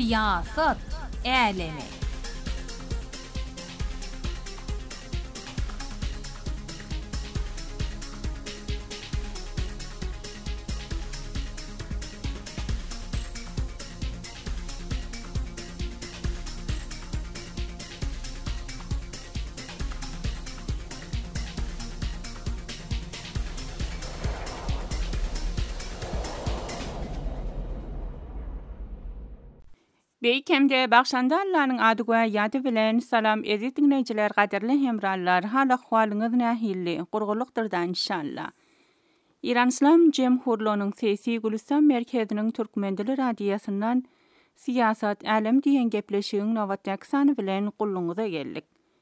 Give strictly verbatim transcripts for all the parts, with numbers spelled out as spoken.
Siyasat Älemi. Beýkemde bagşandallaryň ady goýa ýady bilen salam ezi dinleýijiler, gaderli hemrallar, hala ahwalyňyz nähili, gurgulukdyrdan inşallah. İran İslam Jemhurluğunyň sesi Gülistan merkeziniň Türkmendili radiýasyndan siyasat alem diýen gepleşigiň nowatdaky sany bilen gulluňyza geldik.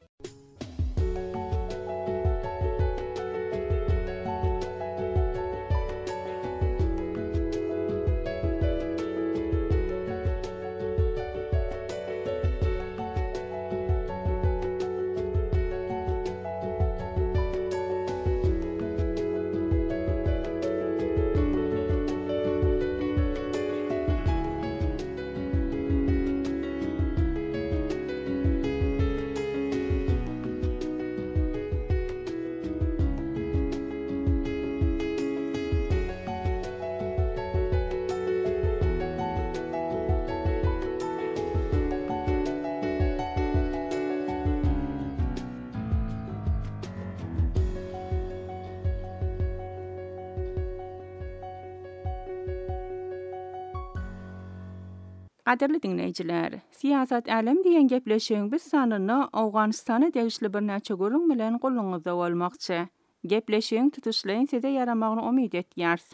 Gaderli dinleýijiler, siyasat alem diýen gepleşigiň biz sanyny Awganystana degişli bir näçe görüň bilen gulluňyzda bolmakçy. Gepleşigiň tutuşlaryň size yaramagyny umyt etýärs.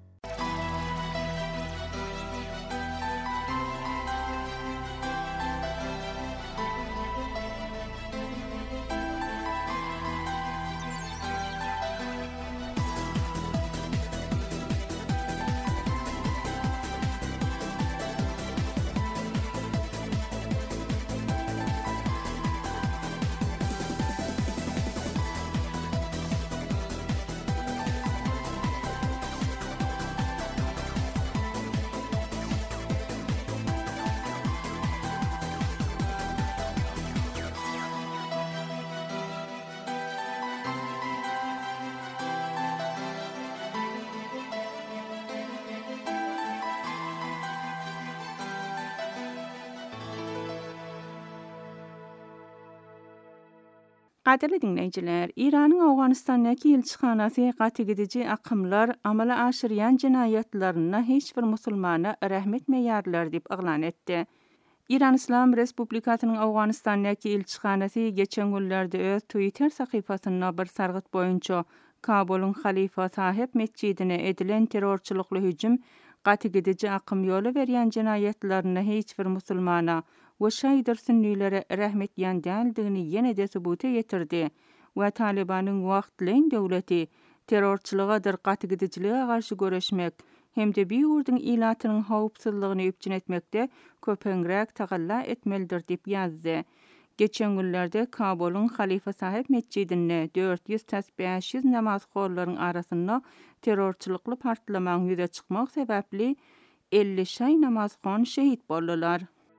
Gaderli dinleýijiler, Iranyň Awganystandaky elçixanasy gaty gidici akymlar amala aşyrýan jinayatlaryna hiç bir musulmana rahmet meýärler diýip aglan etdi. İran İslam Respublikasynyň Awganystandaky elçixanasy geçen günlerde öz Twitter sahypasyna bir sargyt boýunça Kabulyň Halifa Sahip mescidine edilen terrorçylykly hüjüm gaty gidici akym ýoly berýän jinayatlaryna hiç bir musulmana we şaýdyr sünnilere rahmet ýandäldigini ýene-de subut etirdi we Talibanyň wagtlyň döwleti terrorçylyga gaty gidijiliге garşy göreşmek hemde bir ýurdun ilatynyň howpsuzlygyny öpçün etmekde köpeňrek tagalla etmelidir diýip ýazdy. Geçen günlerde Kabulyň Halifa Sahip mescidine dört yüz beş yüz namazxorlaryň arasynda terrorçylykly partlamaň ýüze çykmak sebäpli elli şaý namazxon şehit boldylar.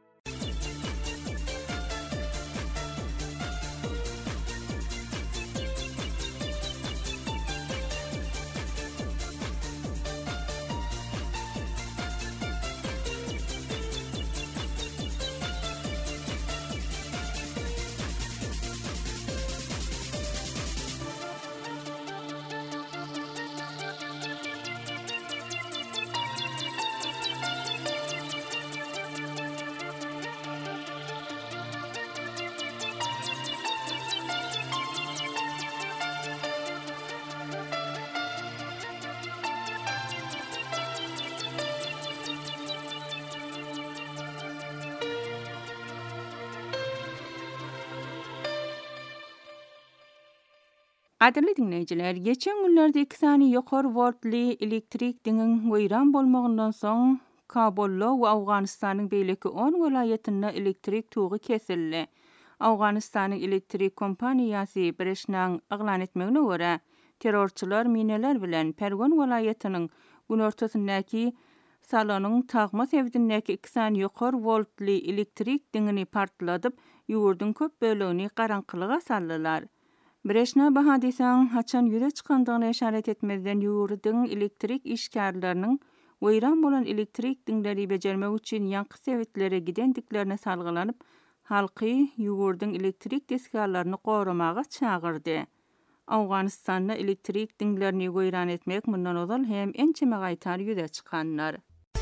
Gaderli dinleýijiler, geçen günlerde iki sany ýokary voltly elektrik diňiň goýran bolmagyndan soň Kabulda we Awganystanyň beýleki on welaýetinde elektrik tuğu kesildi. Awganystanyň elektrik kompaniýasy Birleşmäň aglan etmegine görä, terrorçylar mineler bilen Pergon welaýatynyň gün ortasyndaky salonyň tagma sebdindäki iki san ýokary voltly elektrik diňini partladyp, ýurdun köp bölegini garaňkylyga saldylar. Bireşne baha diýsäň, haçan ýüze çykandygyny eşaret etmezden ýurdun elektrik işgärlerini weýran bolan elektrik diňleri bejermek üçin ýanky sebitleri gidendiklerine salgylanyp, halky ýurdun elektrik desgarlaryny goramaga çagyrdy. Awganystanda elektrik diňlerini weýran etmek mundan ozal hem ençeme gaýtar ýüze çykanlar.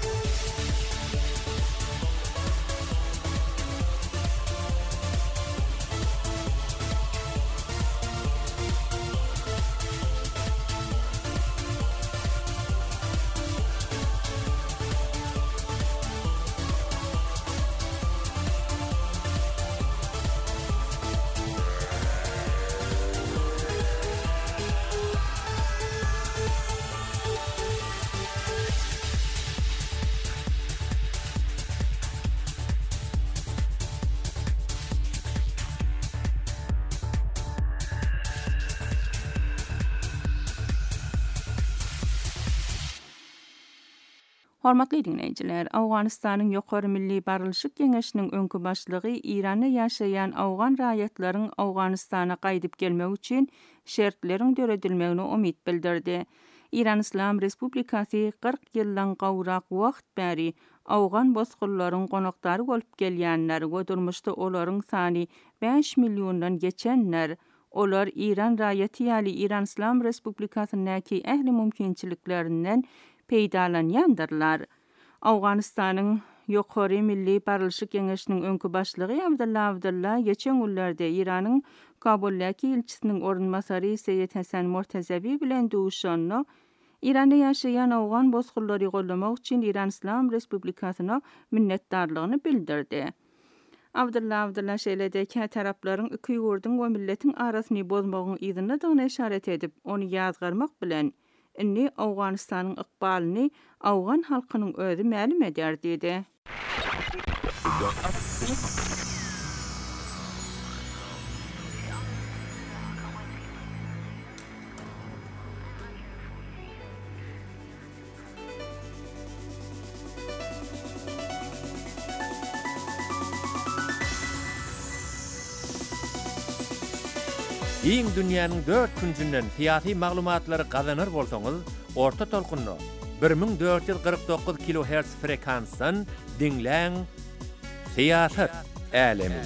Hormatly dinleyijiler, Awganystanyň Ýokary Milli Barylşyk Geňeşiniň öňkü başlygy Iranda ýaşaýan awgan raýatlaryň Awganystana gaýdyp gelmek üçin şertleriň döredilmegine umyt bildirdi. İran Islam Respublikasy kırk ýyldan gawrak wagt bäri awgan bozgurlaryň gonaklary bolup gelýänler we durmuşda olaryň sany beş milliýondan geçenler. Olar İran raýaty ýaly İran Islam Respublikasynyňky ähli mümkinçiliklerinden peýdalanýandyrlar. Awganystanyň Ýokary Milli Barylşyk Geňeşiniň öňkü başlygy Abdulla Abdulla geçen günlerde İranyň Kabuldaky ilçisiniň orunmasary Seyyid Hasan Mortazavi bilen duşanyny İranda ýaşaýan awgan bozgurlary gollamak üçin İran Islam Respublikasyna minnetdarlygyny bildirdi. Abdulla Abdulla şeýledeki taraplaryň iki ýurdun we milletiň arasyny bozmagyň ýygynyny eşaret edip, ony ýazgarmak bilen inni Awganystanyň ykbalyny awgan halkynyň özi ma'lum eder dedi. Iň dünýäniň dört küncünden fiýaty maglumatlary gazanır bolsaňyz, orta tolkunny bir ming dört ýüz kırk dokuz kilohertz frekansdan dinläň. Fiýasat älemi.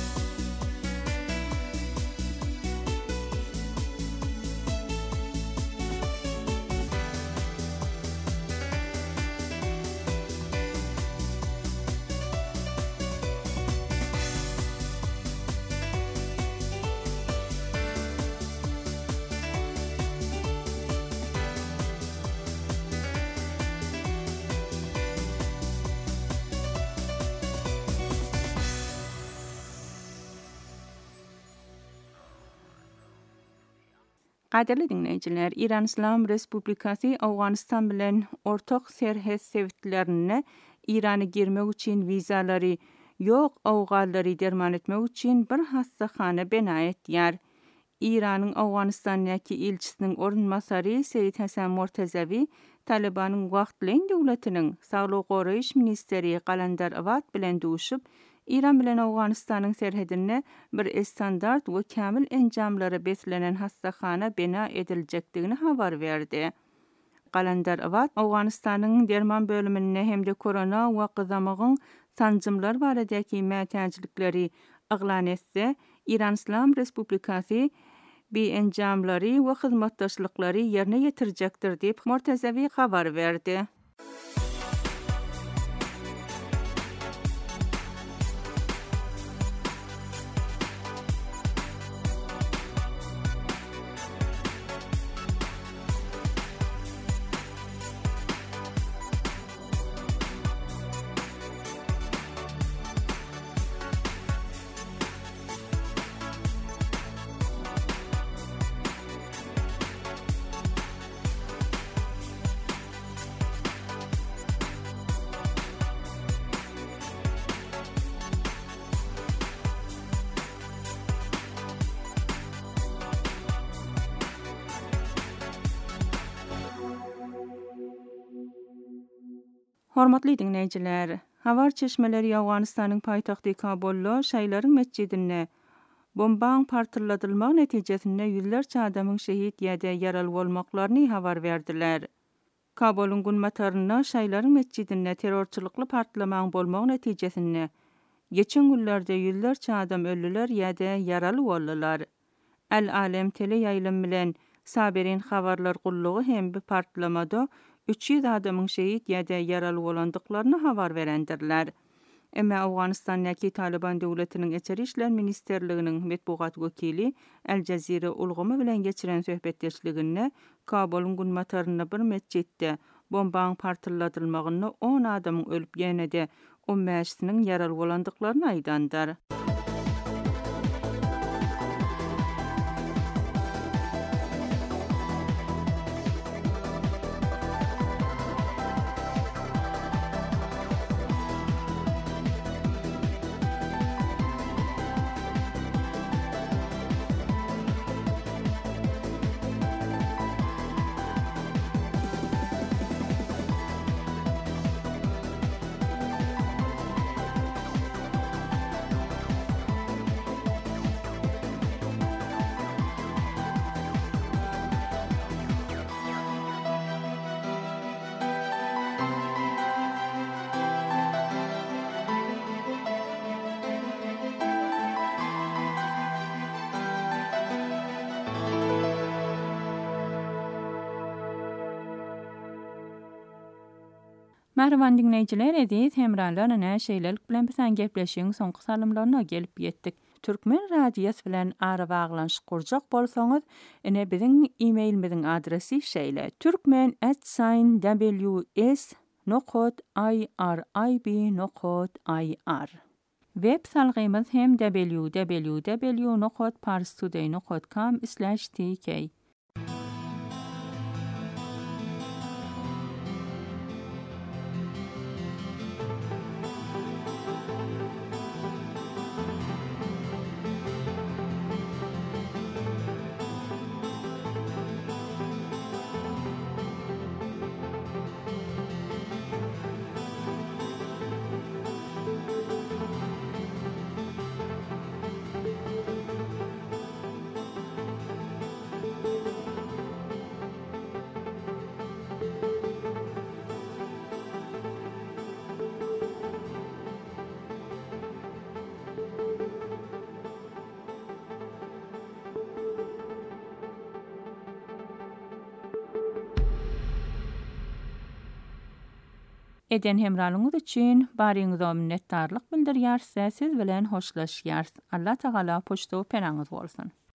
Gaderli dinleyijiler, İran Islam Respublikasy Awganystan bilen ortak serhed sebitlerini İrany girmek üçin vizalary ýok awgallary derman etmek üçin bir hassahana bina etýär. İranyň Awganystanyňky ilçisiniň orunmasary Seyyid Hasan Mortazavi Talibanyň wagtlyň döwletiniň saglyk goraýyş ministeri Qalandar Awad bilen duşup, İran bilen Awganystanyň serhedine bir standart we kamil enjamlary beslenen hassahana bina ediljekdigini habar berdi. Qalandar Awad Awganystanyň derman bölümine hemde korona we gyzamagyň sanjymlar baradaky mätäçilikleri aglan etse, İran Islam Respublikasy bi enjamlary we hyzmatdaşlyklary ýerine ýetirjekdir diýip Mortazavi habar berdi. Hormatly dinleyijiler, Havar çeşmeleri Awganistanyň paýtagty Kabulda şaýlaryň mescidine bombaň partyrladylmagy netijesinde ýüzlerçe adamyň şehit ýa-da ýaraly bolmaklaryny habar berdiler. Kabulun günmataryna şaýlaryň mescidine terrorçylykly partlamaň bolmagy netijesinde geçen günlerde ýüzlerçe adam öldüler ýa-da ýaraly boldylar. El-Alem tele ýaýlym bilen Saberin habarlar gullugy hem bir partlamada üç yüz adamyň şehit ýa-da ýaraly bolandyklaryny habar berendirler. Emma Awganistanyň Taliban döwletiniň Içeri işler ministerliginiň medpugat wekili El Jazira ulgamy bilen geçiren söhbetdeşliginde Kabulun günmataryna bir mescidde bombaň partyrladylmagyny on adamyň ölüp ýene-de on beşiniň ýaraly bolandyklaryny aýdandyr. Merhaban dinleyijiler, edis hemralarına näşeýlelik bilen bilen gepleşiň soňky salymlaryna gelip ýetdik. Türkmen radiýasy bilen ara baglanşyk kurjak bolsaňyz, ene biziň e-mailimiziň adresi şeýle: türkmen at w s nokta i r i b nokta i r. Web salgymyz hem w w w nokta parstoday nokta com slash t k. Eden hemralyňyz üçin baryňyza minnetdarlyk bildirýär, siz bilen hoşlaşýar. Allah Taala poçtaw penaňyz bolsun.